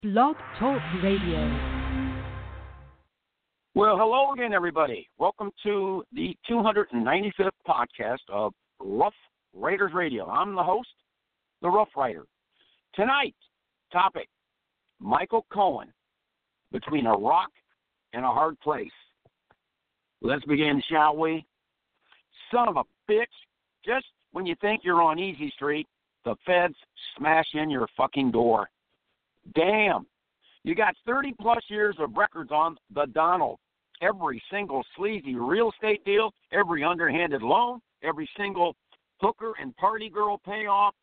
Blog Talk Radio. Well, hello again, everybody. Welcome to the 295th podcast of Rough Riders Radio. I'm the host, the Rough Rider. Tonight, topic, Michael Cohen, between a rock and a hard place. Let's begin, shall we? Son of a bitch, just when you think you're on easy street, the feds smash in your fucking door. Damn. You got 30-plus years of records on the Donald. Every single sleazy real estate deal, every underhanded loan, every single hooker and party girl payoff,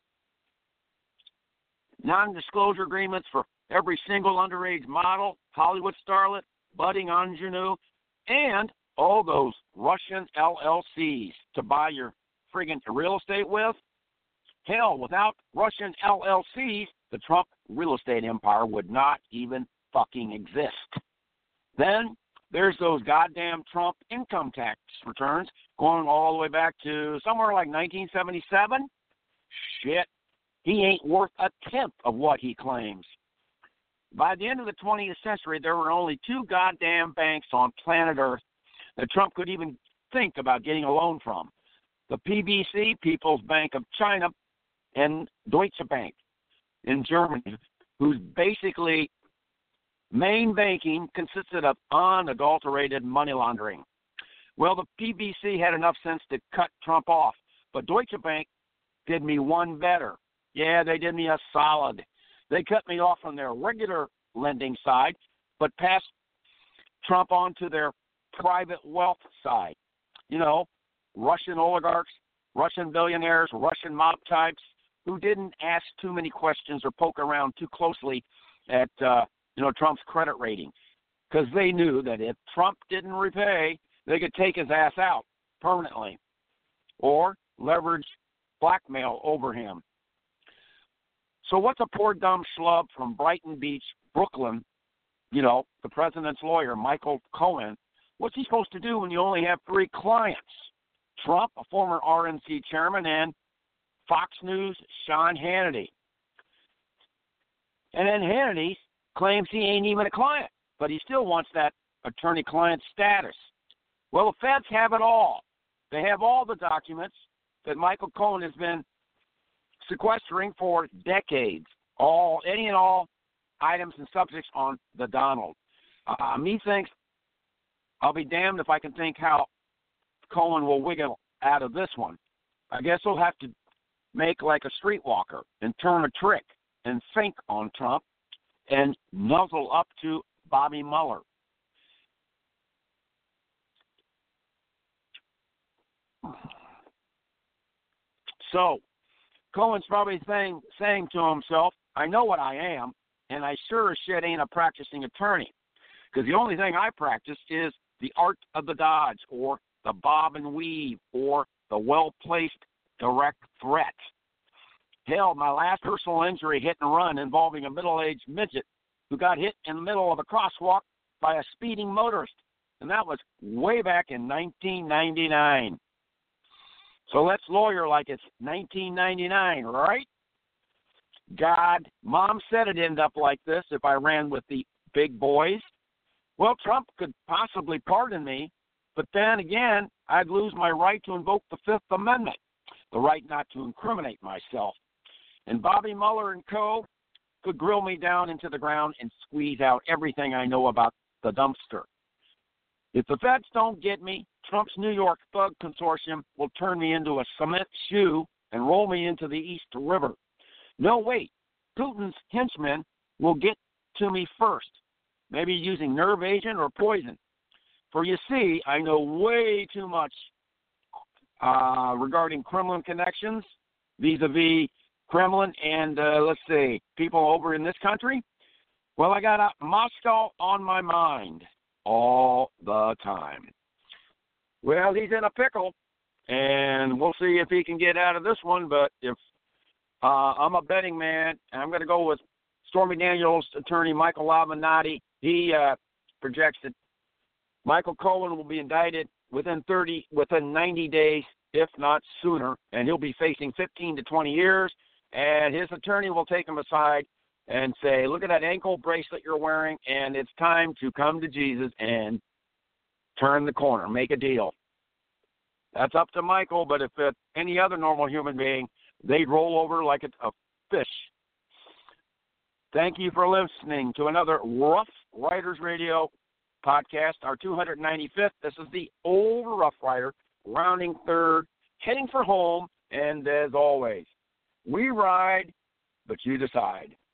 non-disclosure agreements for every single underage model, Hollywood starlet, budding ingenue, and all those Russian LLCs to buy your friggin' real estate with. Hell, without Russian LLCs, the Trump real estate empire would not even fucking exist. Then there's those goddamn Trump income tax returns going all the way back to somewhere like 1977. Shit, he ain't worth a tenth of what he claims. By the end of the 20th century, there were only two goddamn banks on planet Earth that Trump could even think about getting a loan from. The PBC, People's Bank of China, and Deutsche Bank in Germany, whose basically main banking consisted of unadulterated money laundering. Well, the PBC had enough sense to cut Trump off, but Deutsche Bank did me one better. Yeah, they did me a solid. They cut me off on their regular lending side, but passed Trump on to their private wealth side. You know, Russian oligarchs, Russian billionaires, Russian mob types who didn't ask too many questions or poke around too closely at, Trump's credit rating, because they knew that if Trump didn't repay, they could take his ass out permanently or leverage blackmail over him. So what's a poor dumb schlub from Brighton Beach, Brooklyn, the president's lawyer, Michael Cohen, what's he supposed to do when you only have three clients? Trump, a former RNC chairman, and Fox News' Sean Hannity. And then Hannity claims he ain't even a client, but he still wants that attorney-client status. Well, the feds have it all. They have all the documents that Michael Cohen has been sequestering for decades, any and all items and subjects on the Donald. Methinks I'll be damned if I can think how Cohen will wiggle out of this one. I guess he'll have to make like a streetwalker and turn a trick and think on Trump and nuzzle up to Bobby Mueller. So Cohen's probably saying to himself, I know what I am, and I sure as shit ain't a practicing attorney, because the only thing I practice is the art of the dodge, or the bob and weave, or the well-placed direct threat. Hell, my last personal injury hit and run involving a middle-aged midget who got hit in the middle of a crosswalk by a speeding motorist, and that was way back in 1999. So let's lawyer like it's 1999, right? God, Mom said it'd end up like this if I ran with the big boys. Well, Trump could possibly pardon me, but then again, I'd lose my right to invoke the Fifth Amendment, the right not to incriminate myself. And Bobby Mueller and co. could grill me down into the ground and squeeze out everything I know about the dumpster. If the feds don't get me, Trump's New York thug consortium will turn me into a cement shoe and roll me into the East River. No, wait. Putin's henchmen will get to me first, maybe using nerve agent or poison. For you see, I know way too much regarding Kremlin connections, vis-a-vis Kremlin and, people over in this country. Well, I got Moscow on my mind all the time. Well, he's in a pickle, and we'll see if he can get out of this one. But if I'm a betting man, and I'm going to go with Stormy Daniels' attorney, Michael Avenatti. He projects that Michael Cohen will be indicted within 90 days, if not sooner, and he'll be facing 15 to 20 years, and his attorney will take him aside and say, look at that ankle bracelet you're wearing, and it's time to come to Jesus and turn the corner, make a deal. That's up to Michael, but if it's any other normal human being, they'd roll over like a fish. Thank you for listening to another Rough Riders Radio podcast, our 295th. This is the old Rough Rider, rounding third, heading for home, and as always, we ride, but you decide.